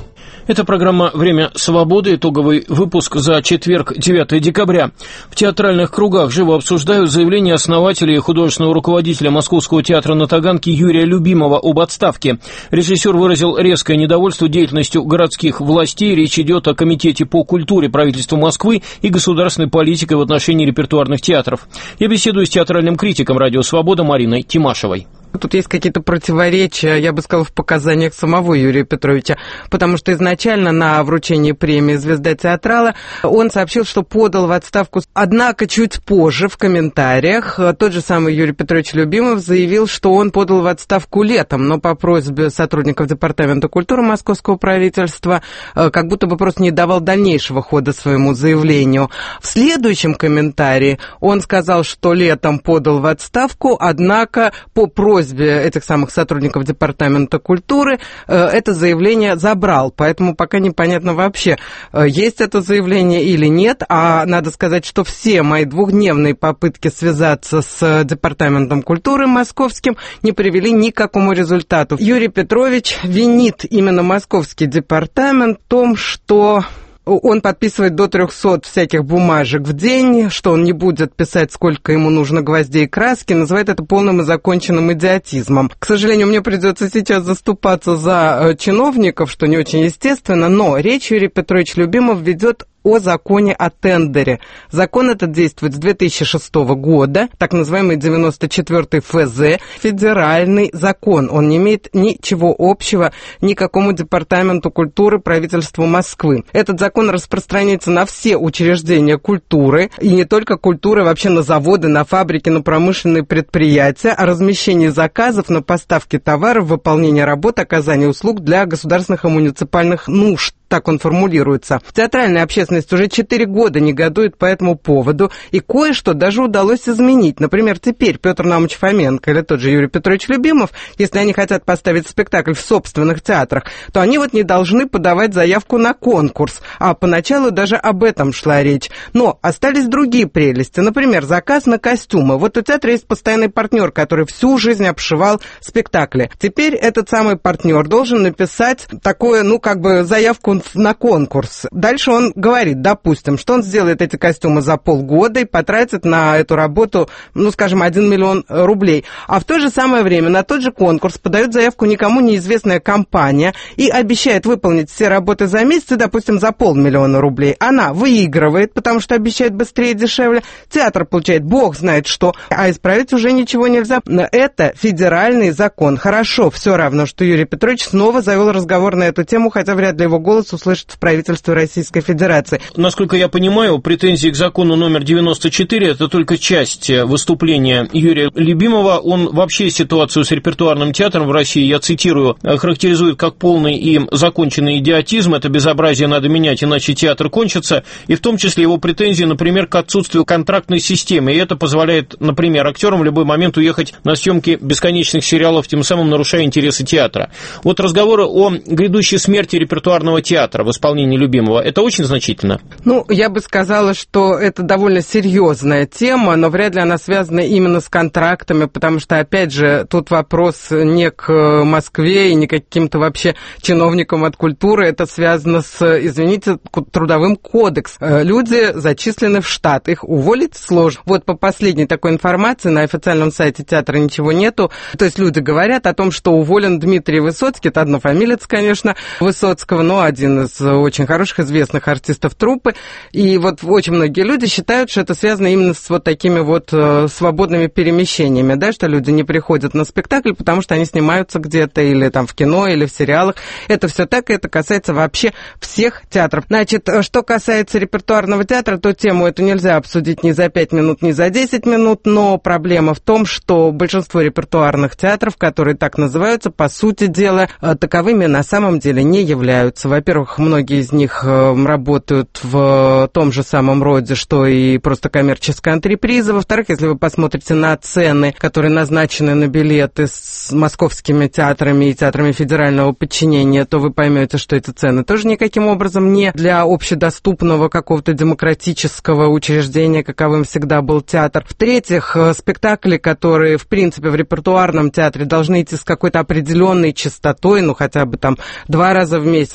Это программа «Время свободы», итоговый выпуск за четверг, девятое декабря. В театральных кругах живо обсуждают заявление основателя и художественного руководителя Московского театра на Таганке Юрия Любимова об отставке. Режиссер выразил резкое недовольство деятельностью городских властей. Речь идет о Комитете по культуре правительства Москвы и государственной политикой в отношении репертуарных театров. Я беседую с театральным критиком «Радио Свобода» Мариной Тимашевой. Тут есть какие-то противоречия, я бы сказала, в показаниях самого Юрия Петровича, потому что изначально на вручении премии «Звезда театрала» он сообщил, что подал в отставку. Однако чуть позже в комментариях тот же самый Юрий Петрович Любимов заявил, что он подал в отставку летом, но по просьбе сотрудников Департамента культуры Московского правительства как будто бы просто не давал дальнейшего хода своему заявлению. В следующем комментарии он сказал, что летом подал в отставку, однако по просьбе этих самых сотрудников Департамента культуры э, это заявление забрал, поэтому пока непонятно вообще, э, есть это заявление или нет, а надо сказать, что все мои двухдневные попытки связаться с Департаментом культуры московским не привели ни к какому результату. Юрий Петрович винит именно Московский департамент в том, что он подписывает до трехсот всяких бумажек в день, что он не будет писать, сколько ему нужно гвоздей и краски, называет это полным и законченным идиотизмом. К сожалению, мне придется сейчас заступаться за чиновников, что не очень естественно, но речь Юрий Петрович Любимов ведет о законе о тендере. Закон этот действует с две тысячи шестого года, так называемый девяносто четвёртый эф зэ, федеральный закон. Он не имеет ничего общего ни к какому департаменту культуры правительству Москвы. Этот закон распространяется на все учреждения культуры, и не только культуры, вообще на заводы, на фабрики, на промышленные предприятия, о размещении заказов на поставки товаров, выполнение работ, оказание услуг для государственных и муниципальных нужд. Так он формулируется. Театральная общественность уже четыре года негодует по этому поводу, и кое-что даже удалось изменить. Например, теперь Петр Наумович Фоменко или тот же Юрий Петрович Любимов, если они хотят поставить спектакль в собственных театрах, то они вот не должны подавать заявку на конкурс. А поначалу даже об этом шла речь. Но остались другие прелести. Например, заказ на костюмы. Вот у театра есть постоянный партнер, который всю жизнь обшивал спектакли. Теперь этот самый партнер должен написать такое, ну, как бы заявку на конкурс. Дальше он говорит, допустим, что он сделает эти костюмы за полгода и потратит на эту работу, ну, скажем, один миллион рублей. А в то же самое время на тот же конкурс подает заявку никому неизвестная компания и обещает выполнить все работы за месяц, и, допустим, за полмиллиона рублей. Она выигрывает, потому что обещает быстрее и дешевле. Театр получает бог знает что, а исправить уже ничего нельзя. Это федеральный закон. Хорошо, все равно, что Юрий Петрович снова завел разговор на эту тему, хотя вряд ли его голос услышит в правительстве Российской Федерации. Насколько я понимаю, претензии к закону номер девяносто четыре – это только часть выступления Юрия Любимова. Он вообще ситуацию с репертуарным театром в России, я цитирую, характеризует как полный и законченный идиотизм. Это безобразие надо менять, иначе театр кончится. И в том числе его претензии, например, к отсутствию контрактной системы. И это позволяет, например, актерам в любой момент уехать на съемки бесконечных сериалов, тем самым нарушая интересы театра. Вот разговоры о грядущей смерти репертуарного театра в исполнении Любимова, это очень значительно? Ну, я бы сказала, что это довольно серьезная тема, но вряд ли она связана именно с контрактами, потому что, опять же, тут вопрос не к Москве и не к каким-то вообще чиновникам от культуры, это связано с, извините, трудовым кодексом. Люди зачислены в штат, их уволить сложно. Вот по последней такой информации на официальном сайте театра ничего нету, то есть люди говорят о том, что уволен Дмитрий Высоцкий, это однофамилец, конечно, Высоцкого, но один из очень хороших, известных артистов труппы. И вот очень многие люди считают, что это связано именно с вот такими вот э, свободными перемещениями, да, что люди не приходят на спектакль, потому что они снимаются где-то или там в кино, или в сериалах. Это все так, и это касается вообще всех театров. Значит, что касается репертуарного театра, то тему эту нельзя обсудить ни за пять минут, ни за десять минут, но проблема в том, что большинство репертуарных театров, которые так называются, по сути дела, таковыми на самом деле не являются. Во-первых, многие из них работают в том же самом роде, что и просто коммерческая антреприза. Во-вторых, если вы посмотрите на цены, которые назначены на билеты с московскими театрами и театрами федерального подчинения, то вы поймете, что эти цены тоже никаким образом не для общедоступного какого-то демократического учреждения, каковым всегда был театр. В-третьих, спектакли, которые, в принципе, в репертуарном театре должны идти с какой-то определенной частотой, ну, хотя бы там два раза в месяц, на самом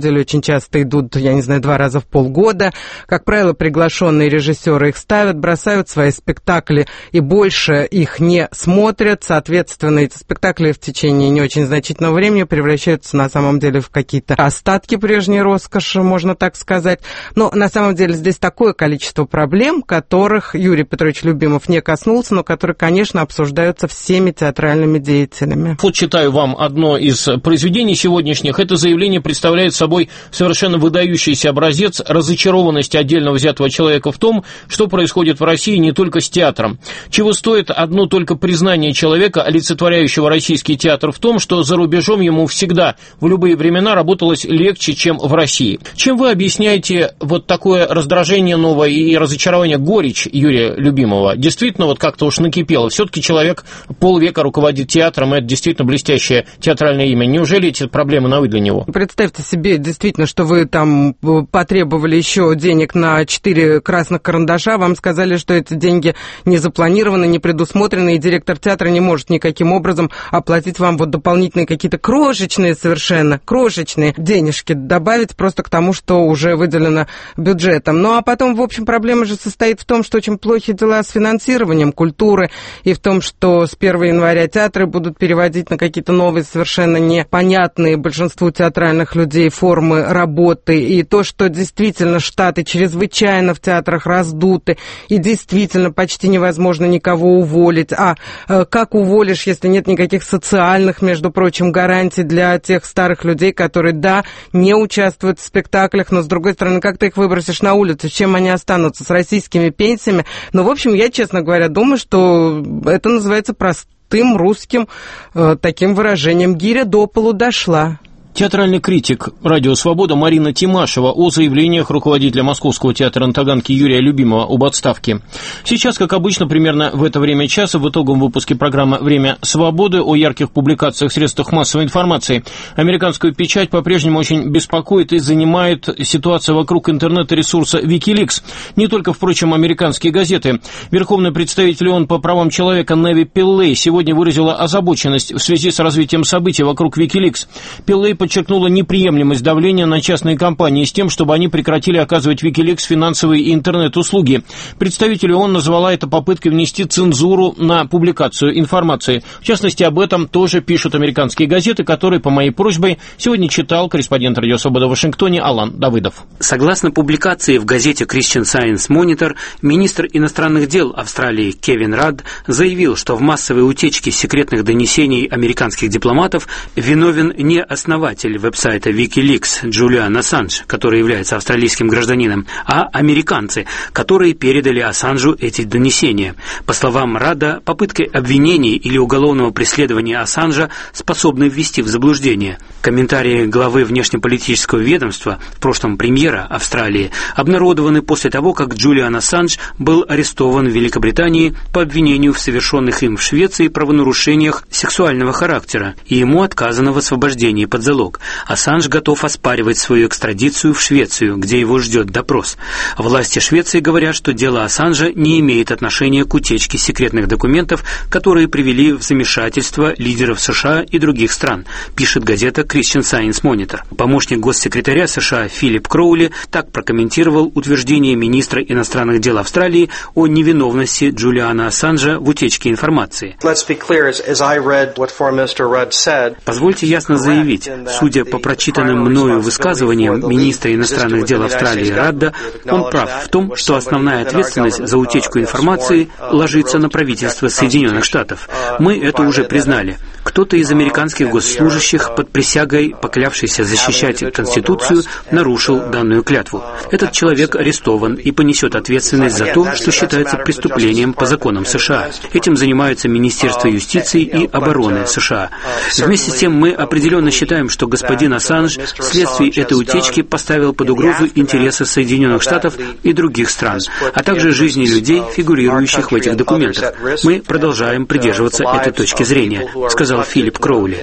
деле очень часто идут, я не знаю, два раза в полгода. Как правило, приглашенные режиссеры их ставят, бросают свои спектакли и больше их не смотрят. Соответственно, эти спектакли в течение не очень значительного времени превращаются на самом деле в какие-то остатки прежней роскоши, можно так сказать. Но на самом деле здесь такое количество проблем, которых Юрий Петрович Любимов не коснулся, но которые, конечно, обсуждаются всеми театральными деятелями. Вот читаю вам одно из произведений сегодняшних. Это заявление представляет собой совершенно выдающийся образец разочарованности отдельно взятого человека в том, что происходит в России не только с театром. Чего стоит одно только признание человека, олицетворяющего российский театр, в том, что за рубежом ему всегда, в любые времена, работалось легче, чем в России. Чем вы объясняете вот такое раздражение новое и разочарование, горечь Юрия Любимова? Действительно, вот как-то уж накипело. Все-таки человек полвека руководит театром, и это действительно блестящее театральное имя. Неужели эти проблемы новы для него? Представьте себе, действительно, что вы там потребовали еще денег на четыре красных карандаша, вам сказали, что эти деньги не запланированы, не предусмотрены, и директор театра не может никаким образом оплатить вам вот дополнительные какие-то крошечные совершенно, крошечные денежки добавить просто к тому, что уже выделено бюджетом. Ну, а потом, в общем, проблема же состоит в том, что очень плохи дела с финансированием культуры, и в том, что с первого января театры будут переводить на какие-то новые, совершенно непонятные большинству театральных людей формы работы, и то, что действительно штаты чрезвычайно в театрах раздуты, и действительно почти невозможно никого уволить. А как уволишь, если нет никаких социальных, между прочим, гарантий для тех старых людей, которые, да, не участвуют в спектаклях, но, с другой стороны, как ты их выбросишь на улицу, с чем они останутся, с российскими пенсиями? Ну, в общем, я, честно говоря, думаю, что это называется простым русским э, таким выражением «гиря до полу дошла». Театральный критик «Радио Свобода» Марина Тимашева о заявлениях руководителя Московского театра на Таганке Юрия Любимова об отставке. Сейчас, как обычно, примерно в это время часа в итоговом выпуске программы «Время свободы» о ярких публикациях в средствах массовой информации. Американскую печать по-прежнему очень беспокоит и занимает ситуация вокруг интернет-ресурса Wikileaks. Не только, впрочем, американские газеты. Верховный представитель ООН по правам человека Неви Пиллей сегодня выразила озабоченность в связи с развитием событий вокруг Wikileaks. Пиллей подчеркнула неприемлемость давления на частные компании с тем, чтобы они прекратили оказывать Wikileaks финансовые и интернет-услуги. Представитель ООН назвала это попыткой внести цензуру на публикацию информации. В частности, об этом тоже пишут американские газеты, которые, по моей просьбе, сегодня читал корреспондент «Радио Свобода» в Вашингтоне Алан Давыдов. Согласно публикации в газете Christian Science Monitor, министр иностранных дел Австралии Кевин Радд заявил, что в массовой утечке секретных донесений американских дипломатов виновен не основатель веб-сайта Wikileaks Джулиан Ассанж, который является австралийским гражданином, а американцы, которые передали Ассанжу эти донесения. По словам Радда, попытки обвинений или уголовного преследования Ассанжа способны ввести в заблуждение. Комментарии главы внешнеполитического ведомства, в прошлом премьера Австралии, обнародованы после того, как Джулиан Ассанж был арестован в Великобритании по обвинению в совершенных им в Швеции правонарушениях сексуального характера, и ему отказано в освобождении под залог. Ассанж готов оспаривать свою экстрадицию в Швецию, где его ждет допрос. Власти Швеции говорят, что дело Ассанжа не имеет отношения к утечке секретных документов, которые привели в замешательство лидеров США и других стран, пишет газета Christian Science Monitor. Помощник госсекретаря США Филипп Кроули так прокомментировал утверждение министра иностранных дел Австралии о невиновности Джулиана Ассанжа в утечке информации. Позвольте ясно заявить, судя по прочитанным мною высказываниям министра иностранных дел Австралии Радда, он прав в том, что основная ответственность за утечку информации ложится на правительство Соединенных Штатов. Мы это уже признали. Кто-то из американских госслужащих под присягой, поклявшийся защищать Конституцию, нарушил данную клятву. Этот человек арестован и понесет ответственность за то, что считается преступлением по законам США. Этим занимаются Министерство юстиции и обороны США. Вместе с тем мы определенно считаем, что господин Ассанж вследствие этой утечки поставил под угрозу интересы Соединенных Штатов и других стран, а также жизни людей, фигурирующих в этих документах. Мы продолжаем придерживаться этой точки зрения, сказал сказал Филипп Кроули.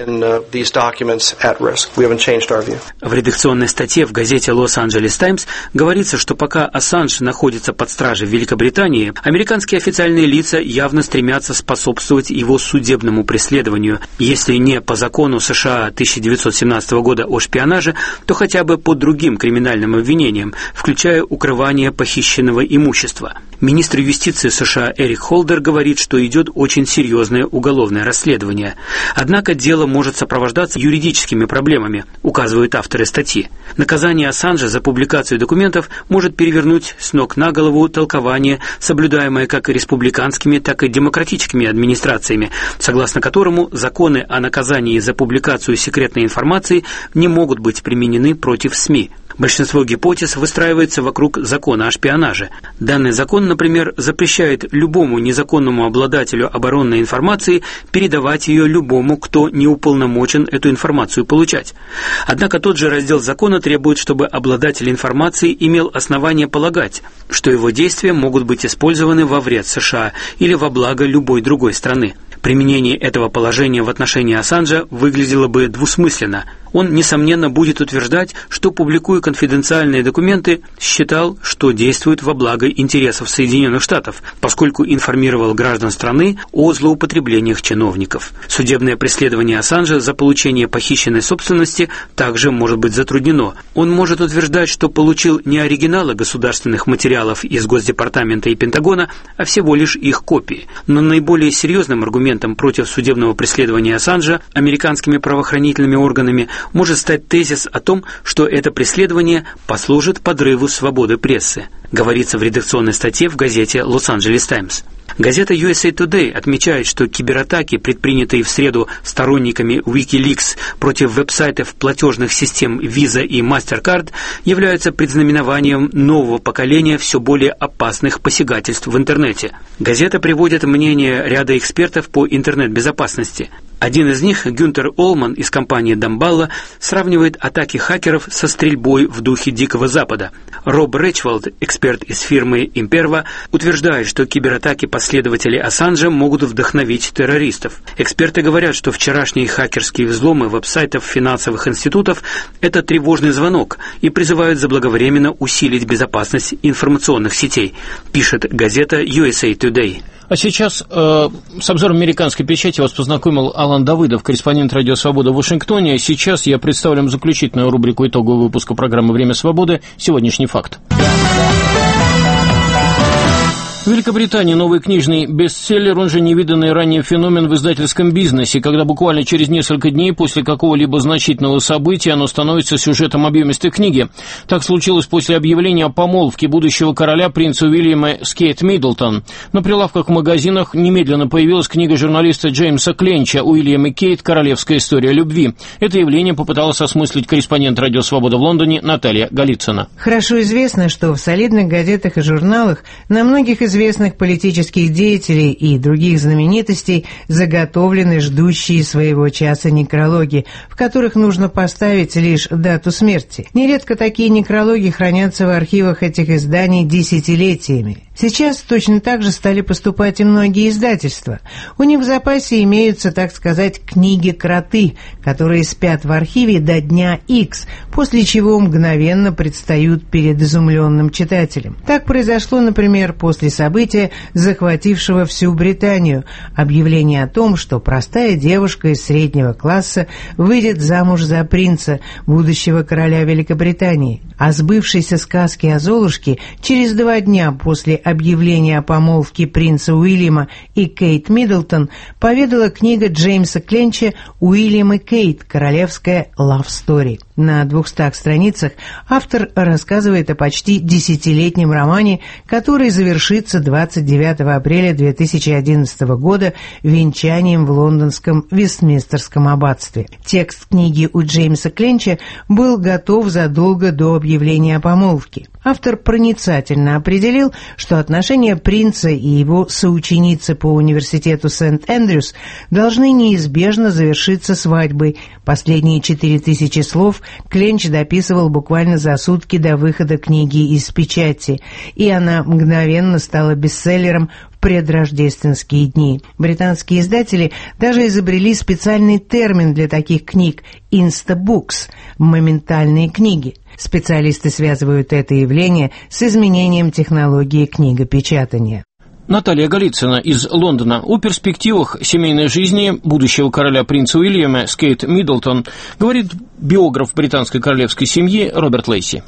В редакционной статье в газете «Лос-Анджелес Таймс» говорится, что пока Ассанж находится под стражей в Великобритании, американские официальные лица явно стремятся способствовать его судебному преследованию, если не по закону США тысяча девятьсот семнадцатого года о шпионаже, то хотя бы по другим криминальным обвинениям, включая укрывание похищенного имущества. Министр юстиции США Эрик Холдер говорит, что идет очень серьезное уголовное расследование. Однако дело может сопровождаться юридическими проблемами, указывают авторы статьи. Наказание Ассанжа за публикацию документов может перевернуть с ног на голову толкование, соблюдаемое как республиканскими, так и демократическими администрациями, согласно которому законы о наказании за публикацию секретной информации не могут быть применены против СМИ. Большинство гипотез выстраивается вокруг закона о шпионаже. Данный закон, например, запрещает любому незаконному обладателю оборонной информации передавать ее любому, кто не уполномочен эту информацию получать. Однако тот же раздел закона требует, чтобы обладатель информации имел основание полагать, что его действия могут быть использованы во вред США или во благо любой другой страны. Применение этого положения в отношении Ассанжа выглядело бы двусмысленно. Он, несомненно, будет утверждать, что, публикуя конфиденциальные документы, считал, что действует во благо интересов Соединенных Штатов, поскольку информировал граждан страны о злоупотреблениях чиновников. Судебное преследование Ассанжа за получение похищенной собственности также может быть затруднено. Он может утверждать, что получил не оригиналы государственных материалов из Госдепартамента и Пентагона, а всего лишь их копии. Но наиболее серьезным аргументом против судебного преследования Ассанжа американскими правоохранительными органами может стать тезис о том, что это преследование послужит подрыву свободы прессы, говорится в редакционной статье в газете «Лос-Анджелес Таймс». Газета ю эс эй Today отмечает, что кибератаки, предпринятые в среду сторонниками Wikileaks против веб-сайтов платежных систем Visa и MasterCard, являются предзнаменованием нового поколения все более опасных посягательств в интернете. Газета приводит мнение ряда экспертов по интернет-безопасности. Один из них, Гюнтер Олман из компании Дамбалла, сравнивает атаки хакеров со стрельбой в духе Дикого Запада. Роб Речволд, эксперт из фирмы Imperva, утверждает, что кибератаки последователей Ассанжа могут вдохновить террористов. Эксперты говорят, что вчерашние хакерские взломы веб-сайтов финансовых институтов – это тревожный звонок и призывают заблаговременно усилить безопасность информационных сетей, пишет газета ю эс эй Today. А сейчас э, с обзором американской печати вас познакомил Алан Давыдов, корреспондент «Радио Свобода» в Вашингтоне. Сейчас я представлю вам заключительную рубрику итогового выпуска программы «Время свободы». Сегодняшний факт. В Великобритании новый книжный бестселлер, он же невиданный ранее феномен в издательском бизнесе, когда буквально через несколько дней после какого-либо значительного события оно становится сюжетом объемистой книги. Так случилось после объявления о помолвке будущего короля принца Уильяма с Кейт Миддлтон. На прилавках в магазинах немедленно появилась книга журналиста Джеймса Кленча «Уильям и Кейт. Королевская история любви». Это явление попыталась осмыслить корреспондент «Радио Свобода» в Лондоне Наталья Голицына. Хорошо известно, что в солидных газетах и журналах на многих известных политических деятелей и других знаменитостей заготовлены ждущие своего часа некрологи, в которых нужно поставить лишь дату смерти. Нередко такие некрологи хранятся в архивах этих изданий десятилетиями. Сейчас точно так же стали поступать и многие издательства. У них в запасе имеются, так сказать, книги-кроты, которые спят в архиве до дня X, после чего мгновенно предстают перед изумленным читателем. Так произошло, например, после события, захватившего всю Британию, объявление о том, что простая девушка из среднего класса выйдет замуж за принца, будущего короля Великобритании. О сбывшейся сказке о Золушке через два дня после объявления о помолвке принца Уильяма и Кейт Миддлтон поведала книга Джеймса Кленча «Уильям и Кейт. Королевская love story». На двухстах страницах автор рассказывает о почти десятилетнем романе, который завершится двадцать девятого апреля две тысячи одиннадцатого года венчанием в лондонском Вестминстерском аббатстве. Текст книги у Джеймса Кленча был готов задолго до объявления о помолвке. Автор проницательно определил, что что отношения принца и его соученицы по университету Сент-Эндрюс должны неизбежно завершиться свадьбой. Последние четыре тысячи слов Кленч дописывал буквально за сутки до выхода книги из печати, и она мгновенно стала бестселлером в предрождественские дни. Британские издатели даже изобрели специальный термин для таких книг – «инстабукс» – «моментальные книги». Специалисты связывают это явление с изменением технологии книгопечатания. Наталья Голицына из Лондона. О перспективах семейной жизни будущего короля принца Уильяма с Кейт Миддлтон говорит биограф британской королевской семьи Роберт Лейси.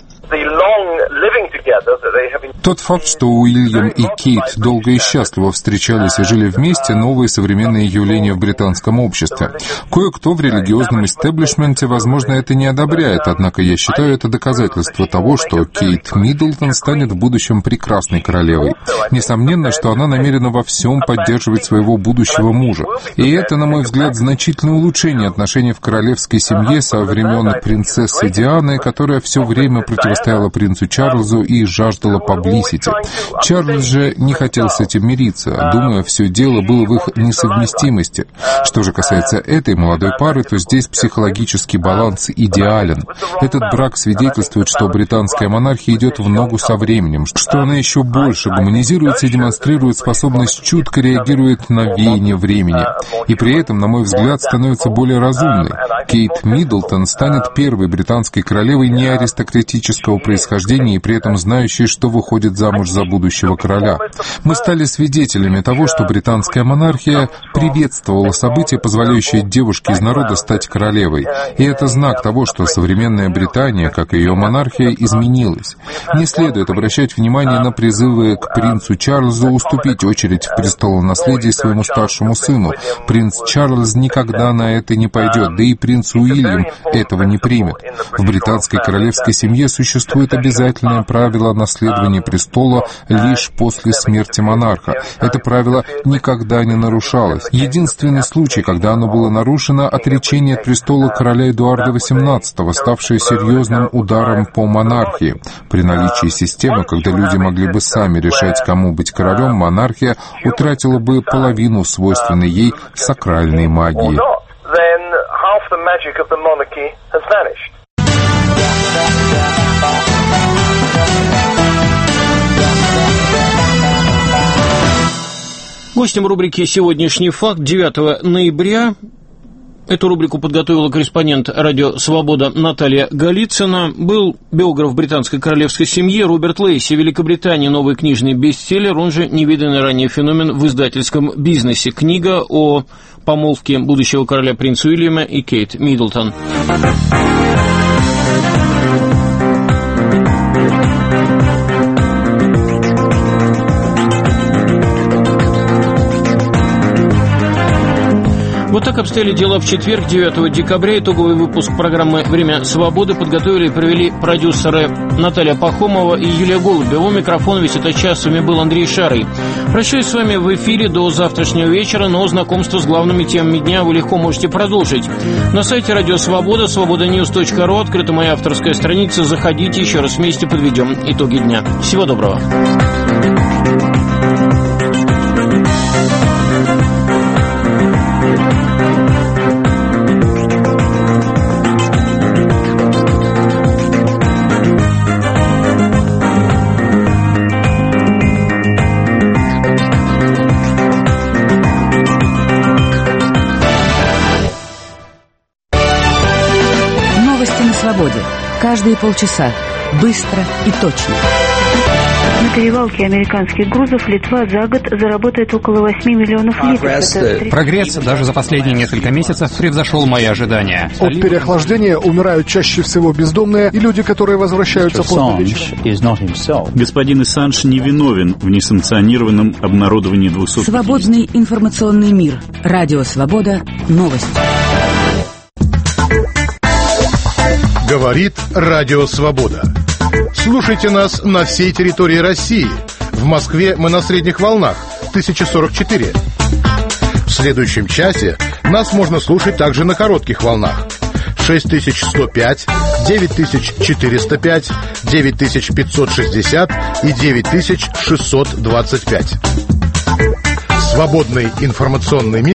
Тот факт, что Уильям и Кейт долго и счастливо встречались и жили вместе, новые современные явления в британском обществе. Кое-кто в религиозном истеблишменте, возможно, это не одобряет, однако я считаю это доказательство того, что Кейт Миддлтон станет в будущем прекрасной королевой. Несомненно, что она намерена во всем поддерживать своего будущего мужа. И это, на мой взгляд, значительное улучшение отношений в королевской семье со времен принцессы Дианы, которая все время противостояла принцу Чарльзу и жаждала паблисити. Чарльз же не хотел с этим мириться. Думаю, все дело было в их несовместимости. Что же касается этой молодой пары, то здесь психологический баланс идеален. Этот брак свидетельствует, что британская монархия идет в ногу со временем, что она еще больше гуманизируется и демонстрирует способность чутко реагировать на веяние времени. И при этом, на мой взгляд, становится более разумной. Кейт Миддлтон станет первой британской королевой не аристократического происхождения и при этом знающей, что выходит замуж за будущего короля. Мы стали свидетелями того, что британская монархия приветствовала события, позволяющие девушке из народа стать королевой. И это знак того, что современная Британия, как и ее монархия, изменилась. Не следует обращать внимание на призывы к принцу Чарльзу уступить очередь в престолонаследии своему старшему сыну. Принц Чарльз никогда на это не пойдет, да и принц Уильям этого не примет. В британской королевской семье существует обязательное правило наследования престола лишь после смерти монарха. Это правило никогда не нарушалось. Единственный случай, когда оно было нарушено, отречение от престола короля Эдуарда восемнадцатого, ставшее серьезным ударом по монархии. При наличии системы, когда люди могли бы сами решать, кому быть королем, монархия утратила бы половину свойственной ей сакральной магии. Гостем рубрики «Сегодняшний факт» девятого ноября. Эту рубрику подготовила корреспондент «Радио Свобода» Наталья Голицына. Был биограф британской королевской семьи Роберт Лейси. В Великобритании новый книжный бестселлер, он же невиданный ранее феномен в издательском бизнесе. Книга о помолвке будущего короля принца Уильяма и Кейт Миддлтон. Вот так обстояли дела в четверг, девятого декабря. Итоговый выпуск программы «Время свободы» подготовили и провели продюсеры Наталья Пахомова и Юлия Голубева. У микрофона весь этот час с вами был Андрей Шарый. Прощаюсь с вами в эфире до завтрашнего вечера, но знакомство с главными темами дня вы легко можете продолжить. На сайте «Радио Свобода», свобода ньюс точка ру, открыта моя авторская страница. Заходите, еще раз вместе подведем итоги дня. Всего доброго. Каждые полчаса. Быстро и точно. На перевалке американских грузов Литва за год заработает около восемь миллионов литров. Прогресс даже за последние несколько месяцев превзошел мои ожидания. От переохлаждения умирают чаще всего бездомные и люди, которые возвращаются поздно вечером. Господин Ассанж не виновен в несанкционированном обнародовании двухсот... Свободный информационный мир. Радио Свобода. Новости. Говорит Радио Свобода. Слушайте нас на всей территории России. В Москве мы на средних волнах тысяча сорок четыре. В следующем часе нас можно слушать также на коротких волнах. шесть тысяч сто пять, девять тысяч четыреста пять, девять тысяч пятьсот шестьдесят и девять тысяч шестьсот двадцать пять. Свободный информационный мир.